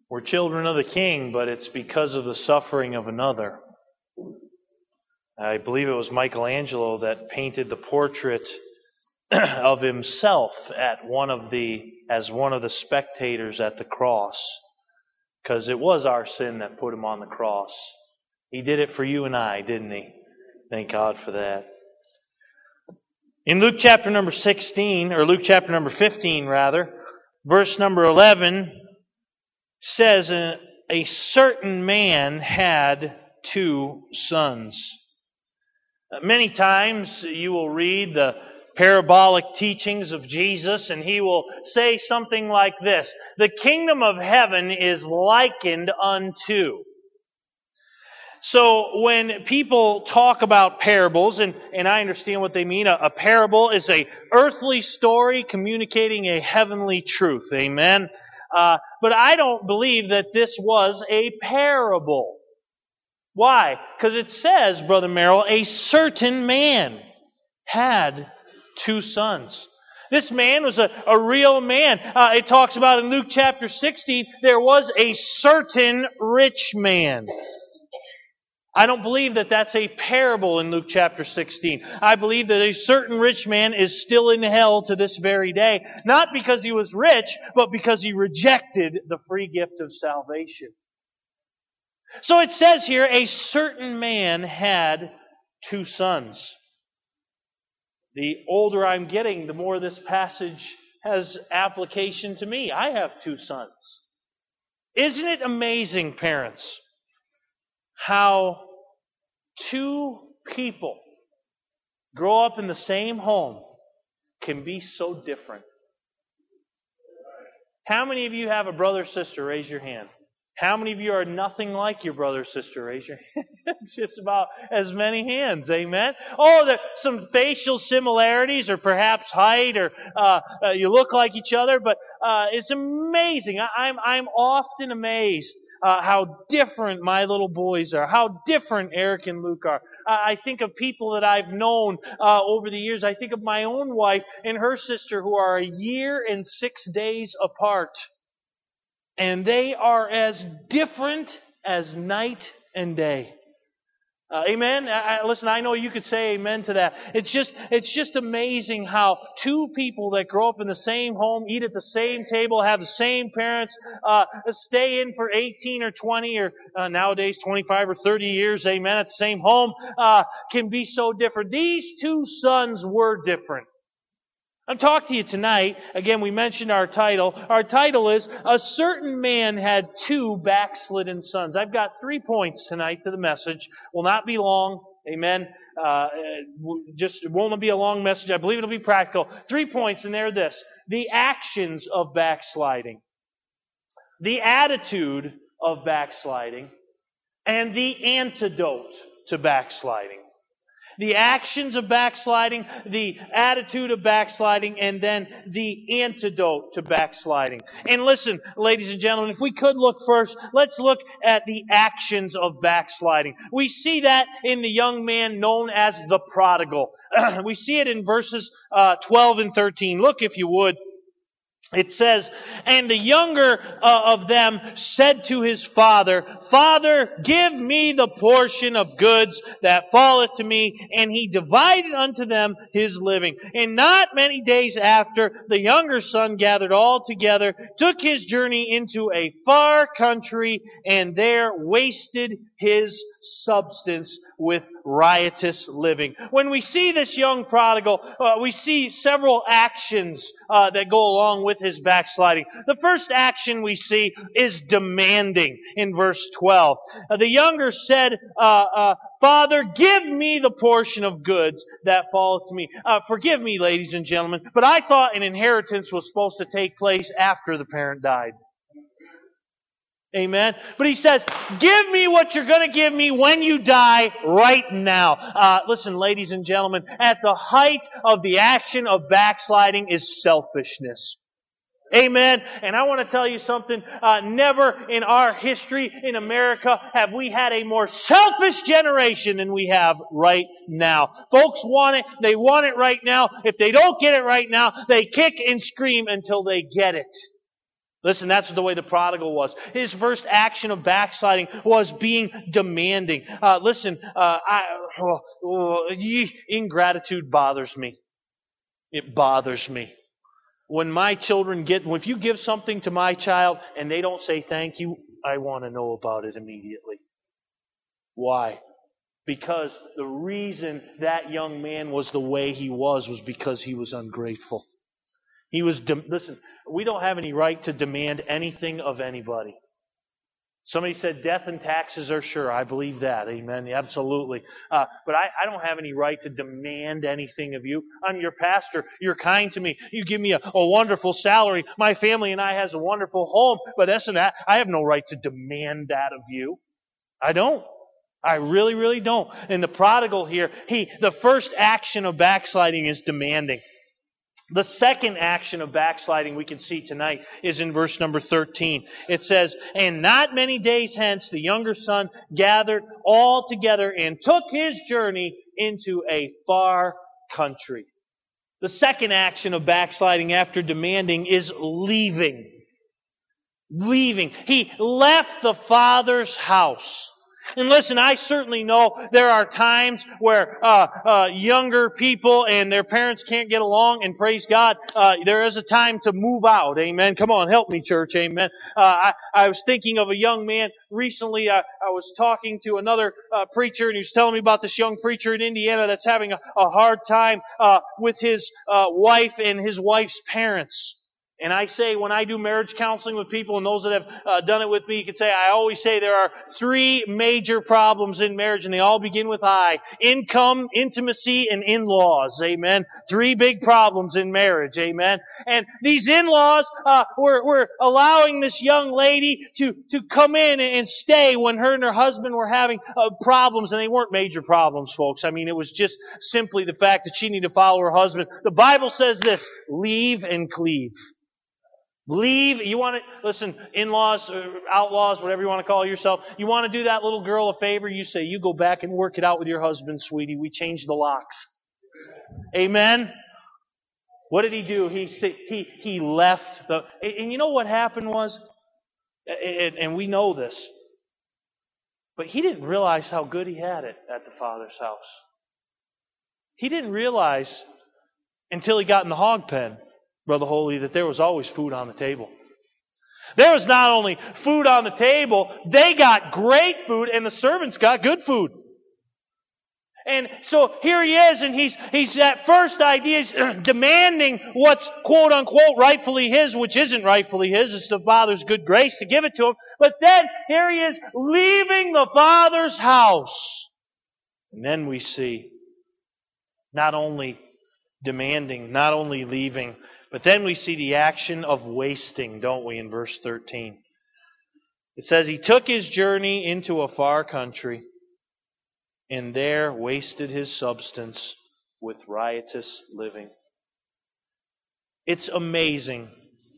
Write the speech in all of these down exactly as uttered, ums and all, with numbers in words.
We're children of the King, but it's because of the suffering of another. I believe it was Michelangelo that painted the portrait of himself at one of the as one of the spectators at the cross, because it was our sin that put him on the cross. He did it for you and I, didn't he? Thank God for that. In Luke chapter number sixteen, or Luke chapter number fifteen rather, verse number eleven says, a, a certain man had two sons. Many times you will read the parabolic teachings of Jesus, and he will say something like this: the kingdom of heaven is likened unto. So when people talk about parables, and, and I understand what they mean, a, a parable is a earthly story communicating a heavenly truth. Amen? Uh, but I don't believe that this was a parable. Why? Because it says, Brother Merrill, a certain man had two sons. This man was a, a real man. Uh, it talks about in Luke chapter sixteen, there was a certain rich man. I don't believe that that's a parable in Luke chapter sixteen. I believe that a certain rich man is still in hell to this very day. Not because he was rich, but because he rejected the free gift of salvation. So it says here, a certain man had two sons. The older I'm getting, the more this passage has application to me. I have two sons. Isn't it amazing, parents, how two people grow up in the same home can be so different? How many of you have a brother or sister? Raise your hand. How many of you are nothing like your brother or sister? Raise your hand. Just about as many hands. Amen. Oh, there's some facial similarities, or perhaps height, or uh, uh, you look like each other. But uh, it's amazing. I, I'm I'm often amazed uh, how different my little boys are. How different Eric and Luke are. Uh, I think of people that I've known uh, over the years. I think of my own wife and her sister, who are a year and six days apart. And they are as different as night and day. Uh, amen? I, I, listen, I know you could say amen to that. It's just, it's just amazing how two people that grow up in the same home, eat at the same table, have the same parents, uh, stay in for eighteen or twenty or uh, nowadays twenty-five or thirty years, amen, at the same home, uh, can be so different. These two sons were different. I'm talking to you tonight. Again, we mentioned our title. Our title is, A Certain Man Had Two Backslidden Sons. I've got three points tonight to the message. Will not be long. Amen. Uh, just, it won't be a long message. I believe it'll be practical. Three points, and they're this: the actions of backsliding, the attitude of backsliding, and the antidote to backsliding. The actions of backsliding, the attitude of backsliding, and then the antidote to backsliding. And listen, ladies and gentlemen, if we could look first, let's look at the actions of backsliding. We see that in the young man known as the prodigal. We see it in verses uh, twelve and thirteen. Look, if you would. It says, and the younger uh, of them said to his father, Father, give me the portion of goods that falleth to me. And he divided unto them his living. And not many days after, the younger son gathered all together, took his journey into a far country, and there wasted his substance with riotous living. When we see this young prodigal, uh, we see several actions uh, that go along with his backsliding. The first action we see is demanding in verse twelve. Uh, the younger said, uh, uh, Father, give me the portion of goods that falleth to me. Uh, forgive me, ladies and gentlemen, but I thought an inheritance was supposed to take place after the parent died. Amen. But he says, give me what you're going to give me when you die right now. Uh, listen, ladies and gentlemen, at the height of the action of backsliding is selfishness. Amen. And I want to tell you something. Uh, never in our history in America have we had a more selfish generation than we have right now. Folks want it. They want it right now. If they don't get it right now, they kick and scream until they get it. Listen, that's the way the prodigal was. His first action of backsliding was being demanding. Uh, listen, uh, I, oh, oh, ingratitude bothers me. It bothers me. When my children get, if you give something to my child and they don't say thank you, I want to know about it immediately. Why? Because the reason that young man was the way he was was because he was ungrateful. He was, de- listen, we don't have any right to demand anything of anybody. Somebody said death and taxes are sure. I believe that. Amen. Absolutely. Uh, but I, I don't have any right to demand anything of you. I'm your pastor. You're kind to me. You give me a, a wonderful salary. My family and I has a wonderful home. But listen, I, I have no right to demand that of you. I don't. I really, really don't. And the prodigal here, he, the first action of backsliding is demanding. The second action of backsliding we can see tonight is in verse number thirteen. It says, "And not many days hence the younger son gathered all together and took his journey into a far country." The second action of backsliding after demanding is leaving. Leaving. He left the father's house. And listen, I certainly know there are times where uh, uh, younger people and their parents can't get along, and praise God, uh, there is a time to move out. Amen. Come on, help me, church. Amen. Uh, I, I was thinking of a young man recently. I, I was talking to another uh, preacher, and he was telling me about this young preacher in Indiana that's having a, a hard time uh, with his uh, wife and his wife's parents. And I say, when I do marriage counseling with people, and those that have uh, done it with me, you can say, I always say there are three major problems in marriage, and they all begin with I. Income, intimacy, and in-laws. Amen. Three big problems in marriage. Amen. And these in-laws uh, were, were allowing this young lady to, to come in and stay when her and her husband were having uh, problems, and they weren't major problems, folks. I mean, it was just simply the fact that she needed to follow her husband. The Bible says this, leave and cleave. Leave, you want to, listen, in-laws, outlaws, whatever you want to call yourself, you want to do that little girl a favor, you say, you go back and work it out with your husband, sweetie. We changed the locks. Amen? What did he do? He he he left the, and you know what happened was, and we know this, but he didn't realize how good he had it at the Father's house. He didn't realize until he got in the hog pen, Brother Holy, that there was always food on the table. There was not only food on the table, they got great food, and the servants got good food. And so here he is, and he's he's at first idea is demanding what's quote unquote rightfully his, which isn't rightfully his. It's the Father's good grace to give it to him. But then here he is leaving the Father's house. And then we see not only demanding, not only leaving, but then we see the action of wasting, don't we, in verse thirteen. It says, he took his journey into a far country, and there wasted his substance with riotous living. It's amazing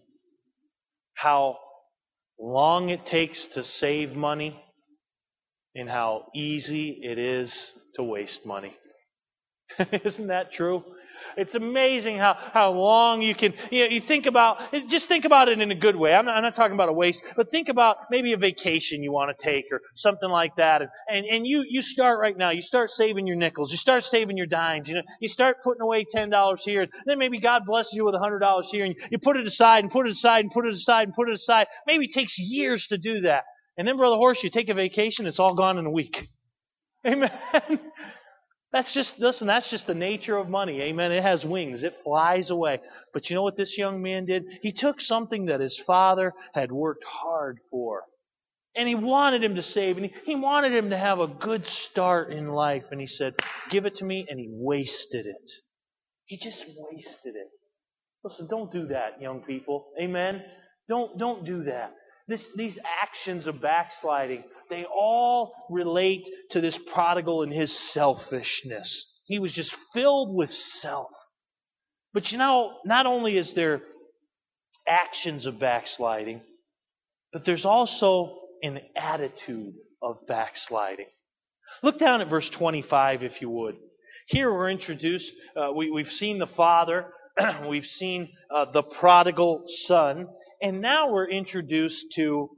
how long it takes to save money and how easy it is to waste money. Isn't that true? It's amazing how, how long you can, you know, you think about, just think about it in a good way. I'm not, I'm not talking about a waste, but think about maybe a vacation you want to take or something like that. And, and, and you, you start right now. You start saving your nickels. You start saving your dimes. You know, you start putting away ten dollars here. And then maybe God blesses you with one hundred dollars here. And you put it aside and put it aside and put it aside and put it aside. Maybe it takes years to do that. And then, Brother Horst, you take a vacation, it's all gone in a week. Amen. That's just, listen, that's just the nature of money. Amen. It has wings. It flies away. But you know what this young man did? He took something that his father had worked hard for. And he wanted him to save. And he, he wanted him to have a good start in life. And he said, give it to me. And he wasted it. He just wasted it. Listen, don't do that, young people. Amen. Don't, don't do that. This, these actions of backsliding, they all relate to this prodigal and his selfishness. He was just filled with self. But you know, not only is there actions of backsliding, but there's also an attitude of backsliding. Look down at verse twenty-five, if you would. Here we're introduced, uh, we, we've seen the father, we've seen uh, the prodigal son. And now we're introduced to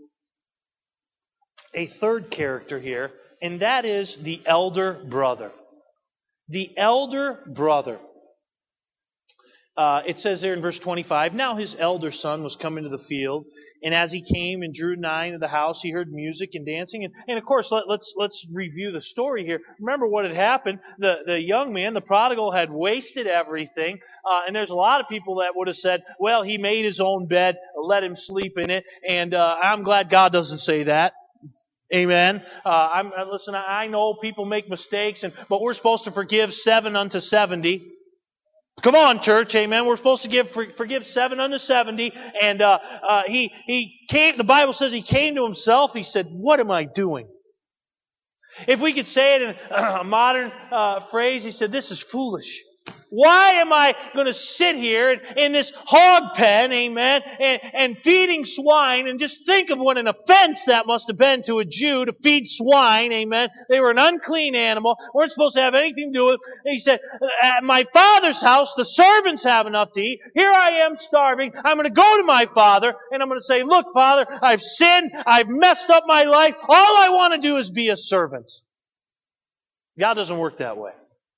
a third character here, and that is the elder brother. The elder brother. Uh, it says there in verse twenty-five, now his elder son was come into the field, and as he came and drew nigh to the house, he heard music and dancing. And, and of course, let, let's let's review the story here. Remember what had happened. The, the young man, the prodigal, had wasted everything. Uh, and there's a lot of people that would have said, well, he made his own bed, let him sleep in it. And uh, I'm glad God doesn't say that. Amen. Uh, I'm uh, listen. I know people make mistakes, and but we're supposed to forgive seven unto seventy. Come on, church. Amen. We're supposed to give forgive seven unto seventy. And uh, uh, he he came. The Bible says he came to himself. He said, "What am I doing?" If we could say it in a modern uh, phrase, he said, "This is foolish. Why am I going to sit here in this hog pen, amen, and, and feeding swine?" And just think of what an offense that must have been to a Jew to feed swine, amen. They were an unclean animal. Weren't supposed to have anything to do with it. And he said, at my father's house, the servants have enough to eat. Here I am starving. I'm going to go to my father, and I'm going to say, look, Father, I've sinned. I've messed up my life. All I want to do is be a servant. God doesn't work that way.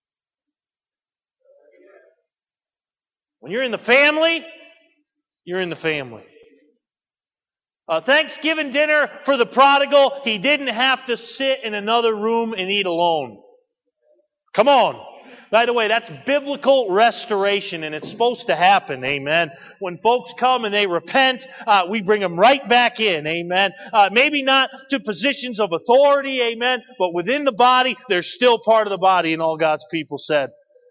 When you're in the family, you're in the family. Uh, Thanksgiving dinner for the prodigal, he didn't have to sit in another room and eat alone. Come on. By the way, that's biblical restoration, and it's supposed to happen, amen. When folks come and they repent, uh, we bring them right back in, amen. Uh, maybe not to positions of authority, amen, but within the body, they're still part of the body, and all God's people said.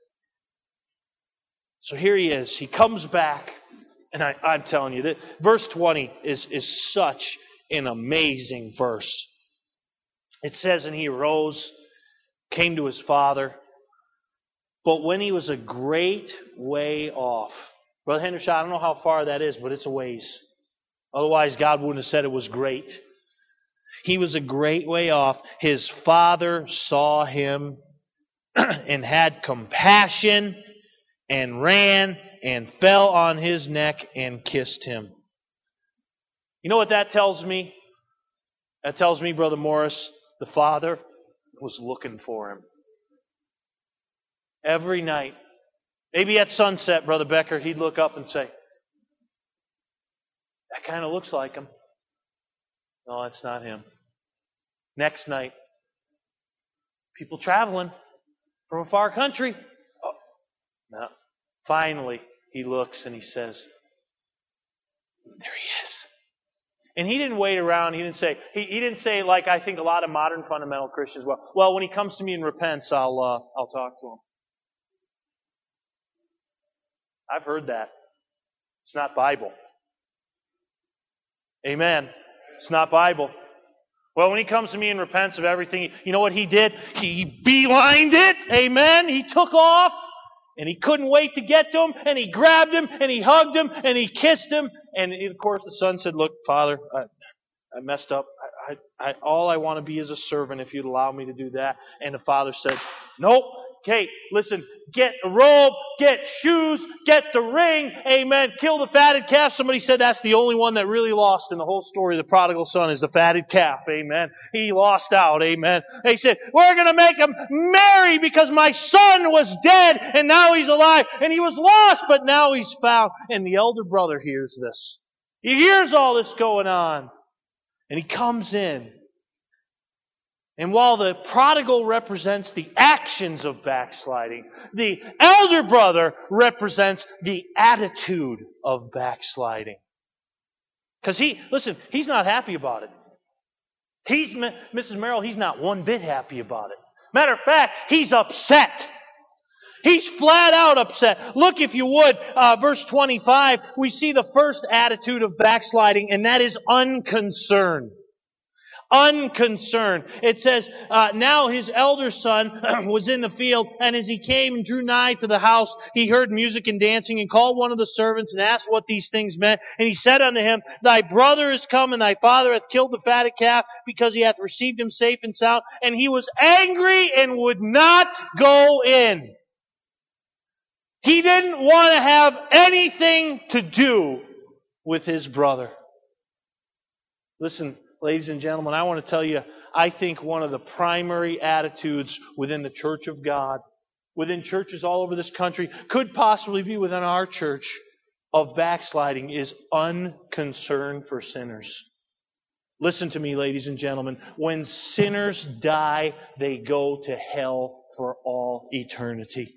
So here he is. He comes back. And I, I'm telling you, that verse twenty is, is such an amazing verse. It says, and he arose, came to his father. But when he was a great way off. Brother Hendershot, I don't know how far that is, but it's a ways. Otherwise, God wouldn't have said it was great. He was a great way off. His father saw him and had compassion and ran and fell on his neck and kissed him. You know what that tells me? That tells me, Brother Morris, the father was looking for him. Every night. Maybe at sunset, Brother Becker, he'd look up and say, that kind of looks like him. No, it's not him. Next night, people traveling from a far country. Oh, no. Finally, he looks and he says, there he is. And he didn't wait around. He didn't say, he, he didn't say like I think a lot of modern fundamental Christians, well, well, when he comes to me and repents, I'll, uh, I'll talk to him. I've heard that. It's not Bible. Amen. It's not Bible. Well, when he comes to me and repents of everything, you know what he did? He beelined it. Amen. He took off. And he couldn't wait to get to him, and he grabbed him, and he hugged him, and he kissed him. And of course the son said, look, Father, I, I messed up. I, I, I, all I want to be is a servant if you'd allow me to do that. And the father said, nope. Okay, listen, get a robe, get shoes, get the ring, amen, kill the fatted calf. Somebody said that's the only one that really lost in the whole story of the prodigal son is the fatted calf, amen. He lost out, amen. They said, we're going to make him marry because my son was dead and now he's alive. And he was lost, but now he's found. And the elder brother hears this. He hears all this going on. And he comes in. And while the prodigal represents the actions of backsliding, the elder brother represents the attitude of backsliding. Because he, listen, he's not happy about it. He's, Missus Merrill, he's not one bit happy about it. Matter of fact, he's upset. He's flat out upset. Look, if you would, uh, verse twenty-five, we see the first attitude of backsliding, and that is unconcern. Unconcerned. It says, uh, now his elder son was in the field, and as he came and drew nigh to the house, he heard music and dancing, and called one of the servants, and asked what these things meant. And he said unto him, thy brother is come, and thy father hath killed the fatted calf, because he hath received him safe and sound. And he was angry, and would not go in. He didn't want to have anything to do with his brother. Listen, ladies and gentlemen, I want to tell you, I think one of the primary attitudes within the church of God, within churches all over this country, could possibly be within our church, of backsliding is unconcern for sinners. Listen to me, ladies and gentlemen. When sinners die, they go to hell for all eternity.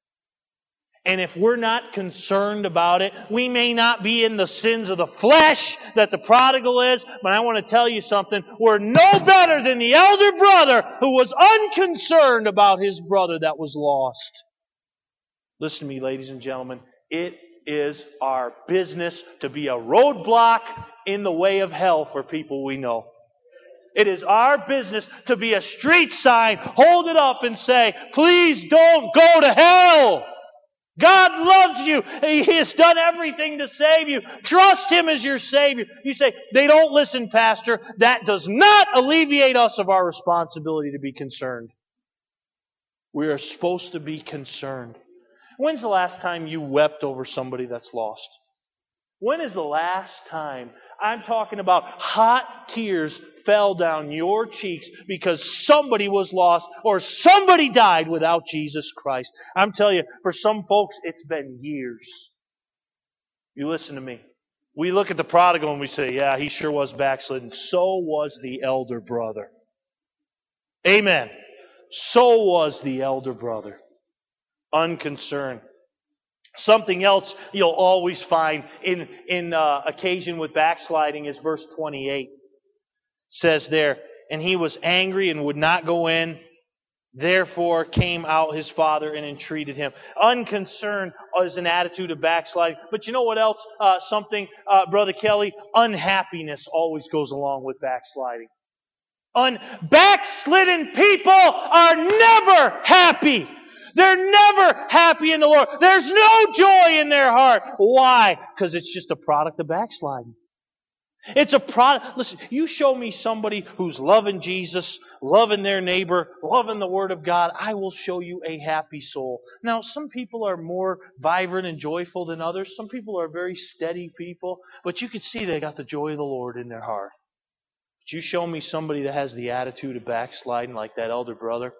And if we're not concerned about it, we may not be in the sins of the flesh that the prodigal is, but I want to tell you something. We're no better than the elder brother who was unconcerned about his brother that was lost. Listen to me, ladies and gentlemen. It is our business to be a roadblock in the way of hell for people we know. It is our business to be a street sign, hold it up and say, please don't go to hell. God loves you. He has done everything to save you. Trust Him as your Savior. You say, they don't listen, Pastor. That does not alleviate us of our responsibility to be concerned. We are supposed to be concerned. When's the last time you wept over somebody that's lost? When is the last time, I'm talking about hot tears fell down your cheeks because somebody was lost or somebody died without Jesus Christ? I'm telling you, for some folks, it's been years. You listen to me. We look at the prodigal and we say, yeah, he sure was backslidden. So was the elder brother. Amen. So was the elder brother. Unconcerned. Something else you'll always find in, in uh, occasion with backsliding is verse twenty-eight. It says there, and he was angry and would not go in. Therefore came out his father and entreated him. Unconcerned is an attitude of backsliding. But you know what else? Uh, something, uh, Brother Kelly, unhappiness always goes along with backsliding. Un- backslidden people are never happy. They're never happy in the Lord. There's no joy in their heart. Why? Because it's just a product of backsliding. It's a product. Listen, you show me somebody who's loving Jesus, loving their neighbor, loving the Word of God, I will show you a happy soul. Now, some people are more vibrant and joyful than others. Some people are very steady people. But you can see they got the joy of the Lord in their heart. But you show me somebody that has the attitude of backsliding like that elder brother.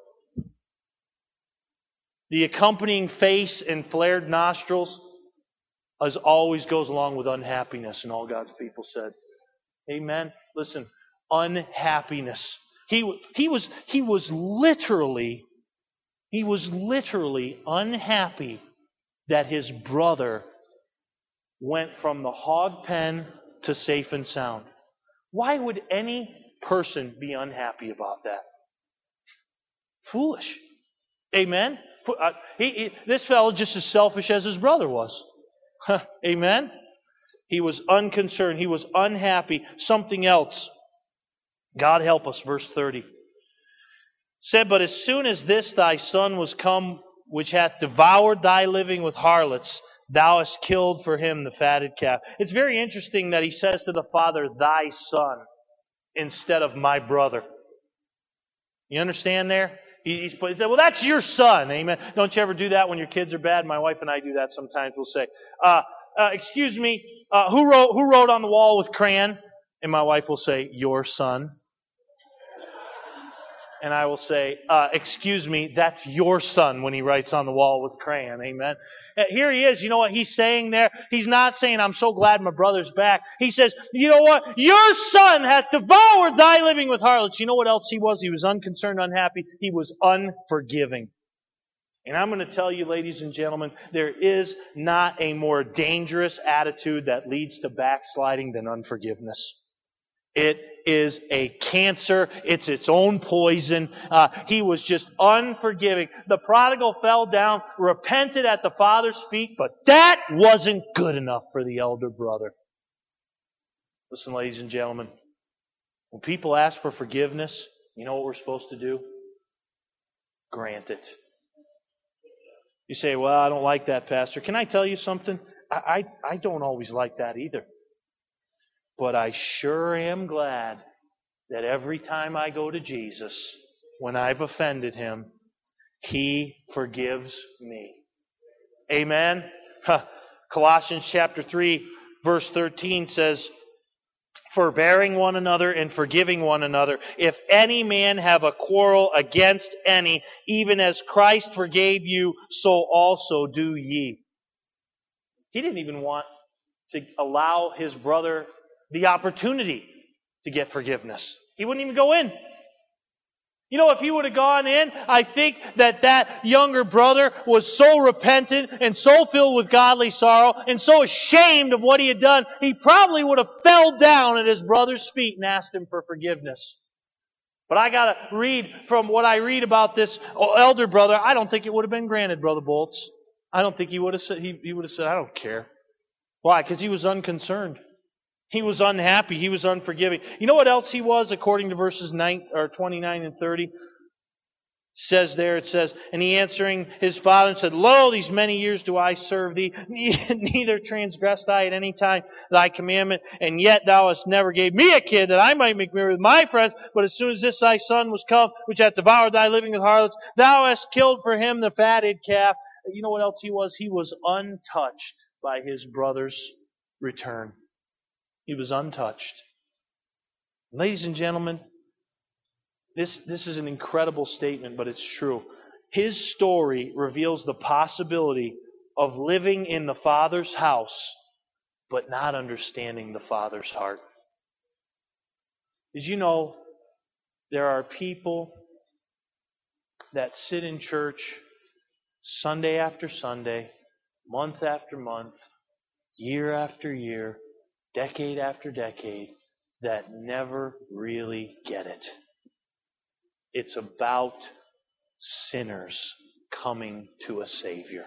The accompanying face and flared nostrils as always goes along with unhappiness, and all God's people said. Amen. Listen, unhappiness. He, he was he was literally he was literally unhappy that his brother went from the hog pen to safe and sound. Why would any person be unhappy about that? Foolish. Amen. Uh, he, he, this fellow just as selfish as his brother was. Amen? He was unconcerned. He was unhappy. Something else. God help us. Verse thirty. Said, but as soon as this thy son was come, which hath devoured thy living with harlots, thou hast killed for him the fatted calf. It's very interesting that he says to the father, thy son, instead of my brother. You understand there? He's put, he said, well, that's your son. Amen. Don't you ever do that when your kids are bad? My wife and I do that sometimes. We'll say, uh, uh, excuse me, uh, who wrote who wrote on the wall with crayon? And my wife will say, your son. And I will say, uh, excuse me, that's your son when he writes on the wall with crayon. Amen. Here he is. You know what he's saying there? He's not saying, I'm so glad my brother's back. He says, you know what? Your son hath devoured thy living with harlots. You know what else he was? He was unconcerned, unhappy. He was unforgiving. And I'm going to tell you, ladies and gentlemen, there is not a more dangerous attitude that leads to backsliding than unforgiveness. It is a cancer. It's its own poison. Uh, he was just unforgiving. The prodigal fell down, repented at the father's feet, but that wasn't good enough for the elder brother. Listen, ladies and gentlemen, when people ask for forgiveness, you know what we're supposed to do? Grant it. You say, well, I don't like that, Pastor. Can I tell you something? I, I, I don't always like that either. But I sure am glad that every time I go to Jesus, when I've offended Him, He forgives me. Amen? Huh. Colossians chapter three, verse thirteen says, forbearing one another and forgiving one another, if any man have a quarrel against any, even as Christ forgave you, so also do ye. He didn't even want to allow his brother the opportunity to get forgiveness. He wouldn't even go in. You know, if he would have gone in, I think that that younger brother was so repentant and so filled with godly sorrow and so ashamed of what he had done, he probably would have fell down at his brother's feet and asked him for forgiveness. But I got to read from what I read about this elder brother. I don't think it would have been granted, Brother Bolts. I don't think he would have said, he, he would have said, I don't care. Why? Because he was unconcerned. He was unhappy. He was unforgiving. You know what else he was, according to verses nine, or twenty-nine and thirty? It says there, it says, and he answering his father and said, Lo, these many years do I serve thee, neither transgressed I at any time thy commandment, and yet thou hast never gave me a kid that I might make merry with my friends, but as soon as this thy son was come, which hath devoured thy living with harlots, thou hast killed for him the fatted calf. You know what else he was? He was untouched by his brother's return. He was untouched. Ladies and gentlemen, this, this is an incredible statement, but it's true. His story reveals the possibility of living in the Father's house, but not understanding the Father's heart. Did you know there are people that sit in church Sunday after Sunday, month after month, year after year, decade after decade, that never really get it? It's about sinners coming to a Savior.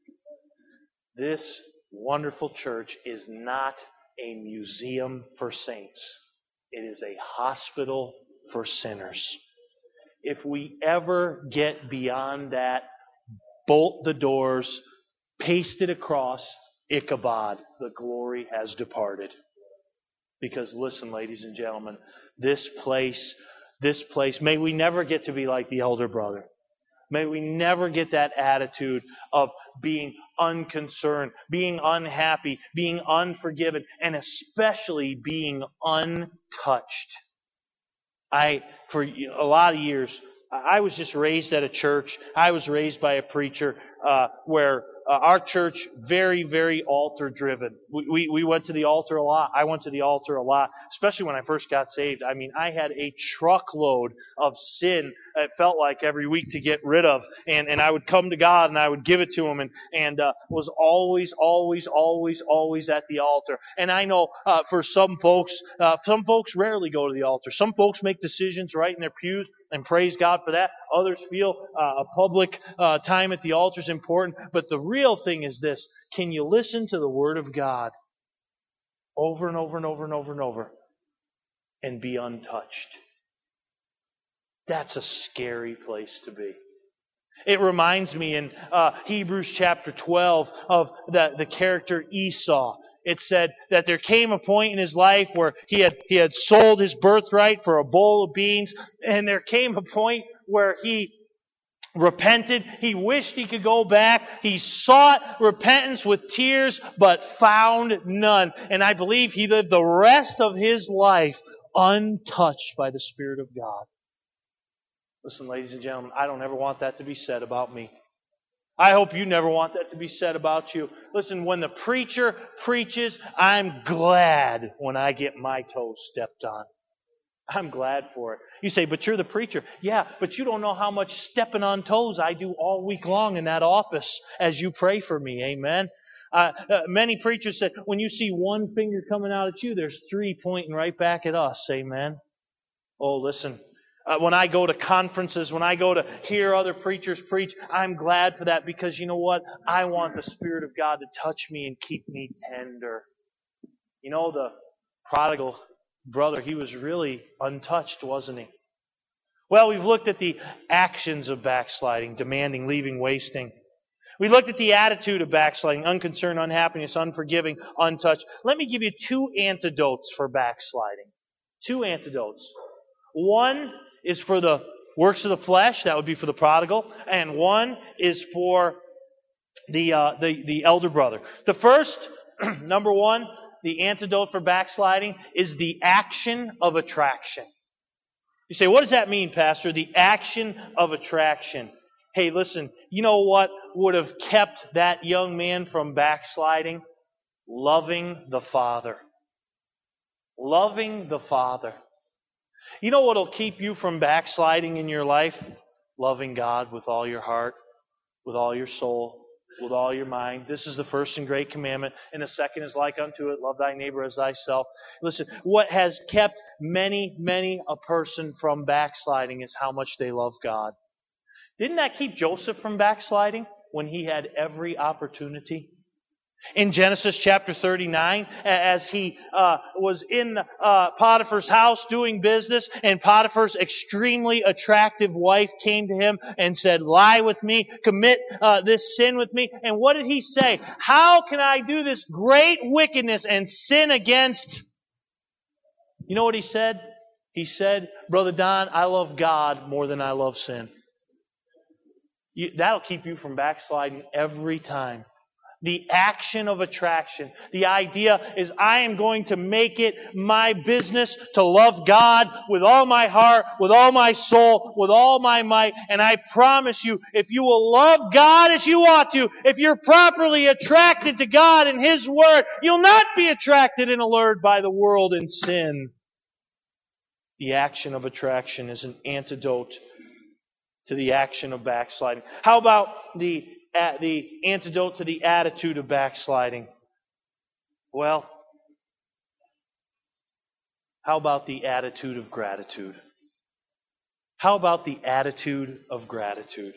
This wonderful church is not a museum for saints. It is a hospital for sinners. If we ever get beyond that, bolt the doors, paste it across, Ichabod, the glory has departed. Because listen, ladies and gentlemen, this place, this place, may we never get to be like the elder brother. May we never get that attitude of being unconcerned, being unhappy, being unforgiven, and especially being untouched. I, for a lot of years, I was just raised at a church. I was raised by a preacher uh, where uh, our church, very, very altar-driven. We, we we went to the altar a lot. I went to the altar a lot, especially when I first got saved. I mean, I had a truckload of sin, it felt like, every week to get rid of. And, and I would come to God and I would give it to Him, and, and uh, was always, always, always, always at the altar. And I know uh, for some folks, uh, some folks rarely go to the altar. Some folks make decisions right in their pews, and praise God for that. Others feel uh, a public uh, time at the altar is important. But the real thing is this: can you listen to the Word of God over and over and over and over and over and be untouched? That's a scary place to be. It reminds me in uh, Hebrews chapter twelve of the, the character Esau. It said that there came a point in his life where he had he had sold his birthright for a bowl of beans, and there came a point where he repented. He wished he could go back. He sought repentance with tears, but found none. And I believe he lived the rest of his life untouched by the Spirit of God. Listen, ladies and gentlemen, I don't ever want that to be said about me. I hope you never want that to be said about you. Listen, when the preacher preaches, I'm glad when I get my toes stepped on. I'm glad for it. You say, but you're the preacher. Yeah, but you don't know how much stepping on toes I do all week long in that office as you pray for me. Amen. Uh, uh, many preachers said, when you see one finger coming out at you, there's three pointing right back at us. Amen. Oh, listen. Uh, when I go to conferences, when I go to hear other preachers preach, I'm glad for that, because you know what? I want the Spirit of God to touch me and keep me tender. You know, the prodigal brother, he was really untouched, wasn't he? Well, we've looked at the actions of backsliding: demanding, leaving, wasting. We looked at the attitude of backsliding: unconcerned, unhappiness, unforgiving, untouched. Let me give you two antidotes for backsliding. Two antidotes. One is for the works of the flesh, that would be for the prodigal, and one is for the uh, the, the elder brother. The first, number one, the antidote for backsliding is the action of attraction. You say, what does that mean, Pastor? The action of attraction. Hey, listen, you know what would have kept that young man from backsliding? Loving the Father. Loving the Father. You know what will keep you from backsliding in your life? Loving God with all your heart, with all your soul, with all your mind. This is the first and great commandment. And the second is like unto it, love thy neighbor as thyself. Listen, what has kept many, many a person from backsliding is how much they love God. Didn't that keep Joseph from backsliding when he had every opportunity? In Genesis chapter thirty-nine, as he uh, was in uh, Potiphar's house doing business, and Potiphar's extremely attractive wife came to him and said, lie with me, commit uh, this sin with me. And what did he say? How can I do this great wickedness and sin against? You know what he said? He said, Brother Don, I love God more than I love sin. You, that'll keep you from backsliding every time. The action of attraction. The idea is I am going to make it my business to love God with all my heart, with all my soul, with all my might. And I promise you, if you will love God as you ought to, if you're properly attracted to God and His Word, you'll not be attracted and allured by the world and sin. The action of attraction is an antidote to the action of backsliding. How about the the antidote to the attitude of backsliding? Well, how about the attitude of gratitude? How about the attitude of gratitude?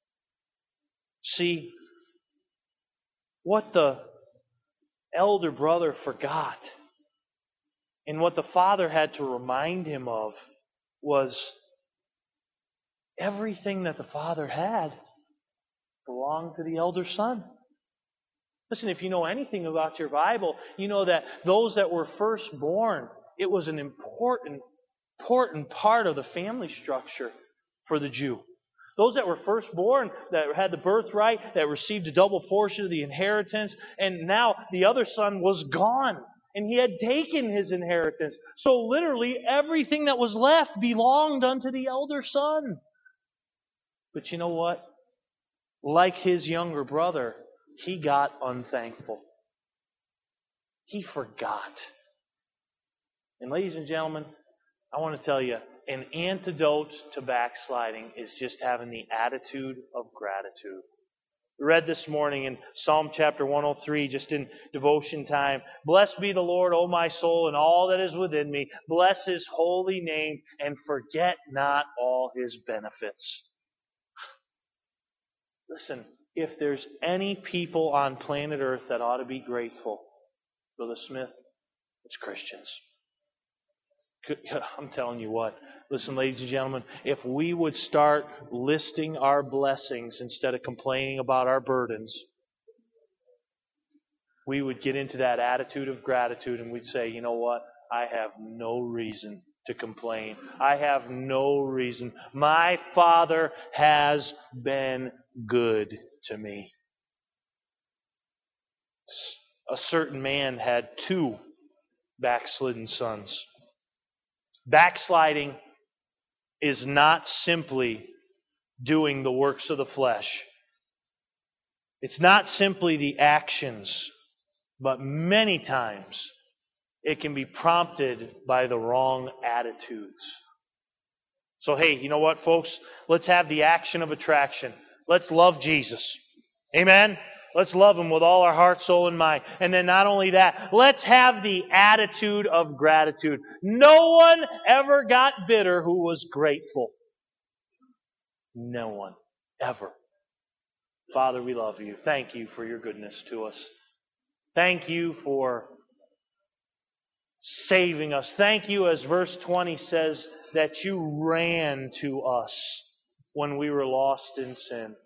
See, what the elder brother forgot and what the father had to remind him of was everything that the father had belonged to the elder son. Listen, if you know anything about your Bible, you know that those that were firstborn, it was an important, important part of the family structure for the Jew. Those that were firstborn, that had the birthright, that received a double portion of the inheritance, and now the other son was gone, and he had taken his inheritance. So literally everything that was left belonged unto the elder son. But you know what? Like his younger brother, he got unthankful. He forgot. And ladies and gentlemen, I want to tell you, an antidote to backsliding is just having the attitude of gratitude. We read this morning in Psalm chapter one oh three, just in devotion time. Blessed be the Lord, O my soul, and all that is within me. Bless His holy name, and forget not all His benefits. Listen, if there's any people on planet Earth that ought to be grateful, Brother Smith, it's Christians. I'm telling you what. Listen, ladies and gentlemen, if we would start listing our blessings instead of complaining about our burdens, we would get into that attitude of gratitude and we'd say, you know what? I have no reason to complain. I have no reason. My Father has been good to me. A certain man had two backslidden sons. Backsliding is not simply doing the works of the flesh. It's not simply the actions, but many times it can be prompted by the wrong attitudes. So hey, you know what, folks? Let's have the action of attraction. Let's love Jesus. Amen? Let's love Him with all our heart, soul, and mind. And then not only that, let's have the attitude of gratitude. No one ever got bitter who was grateful. No one. Ever. Father, we love You. Thank You for Your goodness to us. Thank You for saving us. Thank You, as verse twenty says, that You ran to us when we were lost in sin.